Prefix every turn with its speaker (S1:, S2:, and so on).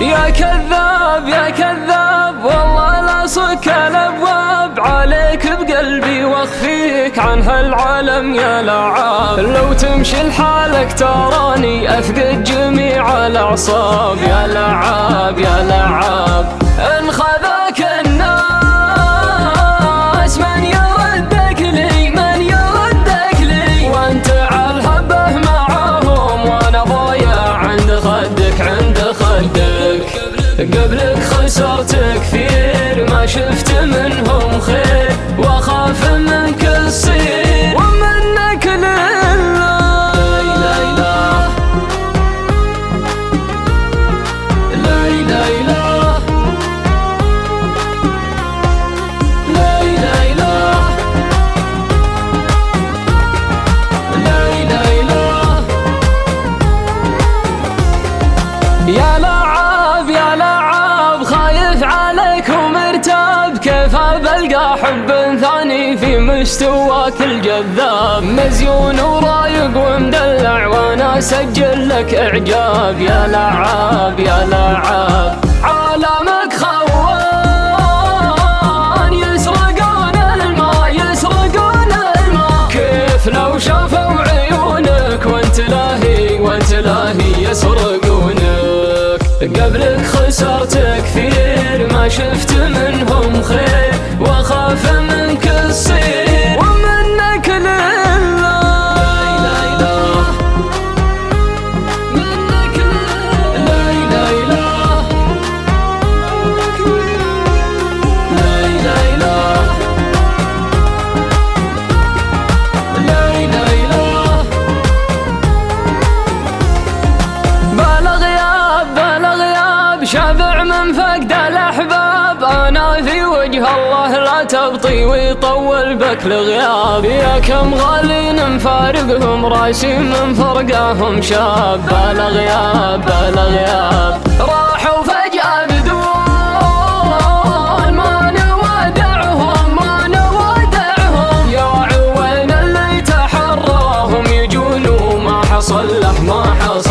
S1: يا كذاب يا كذاب والله لا صك الابواب عليك بقلبي واخفيك عن هالعالم يا لعاب. لو تمشي لحالك تراني افقد جميع الاعصاب يا لعاب يا لعاب. ان خذاك الناس من يردك لي من يردك لي وانت على الهبه معاهم وانا ضايع عند خدك عند خدك. قبلك خسرت كثير ما شفت منهم خير واخاف منك الصير ومنك لله. لا اله لا اله لا اله لا اله يا لعاب يا لعاب. خايف عليك ومرتاب كيف بلقى حب ثاني في مستواك الجذاب. مزيون ورايق ومدلع وانا اسجل لك اعجاب يا لعاب يا لعاب. عالمك خوان يسرقون الماء يسرقون الماء كيف لو شافوا عيونك وانت لاهي وانت لاهي يسرقونك. قبلك خسرت كثير ما شفت منهم خير واخاف منك الصير ومنك لله. لا اله منك لله. لا اله لا اله لا اله. بلغ ياب شابع من فقد الأحباب. أنا في وجه الله لا تبطي ويطول بك الغياب. يا كم غالين مفارقهم راسي من فرقاهم شاب. بلغ ياب راحوا فجأة بدون ما نودعهم ما نودعهم. يا عوين اللي تحراهم يجون وما حصل له ما حصل